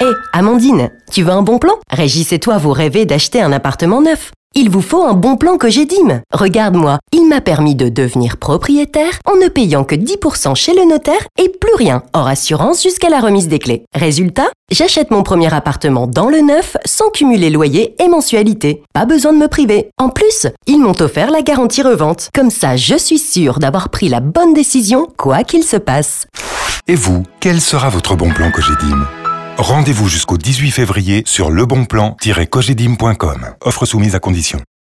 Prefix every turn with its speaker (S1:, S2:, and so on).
S1: Amandine, tu veux un bon plan? Régis et toi, vous rêvez d'acheter un appartement neuf. Il vous faut un bon plan Cogedim. Regarde-moi, il m'a permis de devenir propriétaire en ne payant que 10% chez le notaire et plus rien, hors assurance jusqu'à la remise des clés. Résultat, j'achète mon premier appartement dans le neuf sans cumuler loyer et mensualité. Pas besoin de me priver. En plus, ils m'ont offert la garantie revente. Comme ça, je suis sûre d'avoir pris la bonne décision, quoi qu'il se passe.
S2: Et vous, quel sera votre bon plan Cogedim? Rendez-vous jusqu'au 18 février sur lebonplan-cogedim.com. Offre soumise à condition.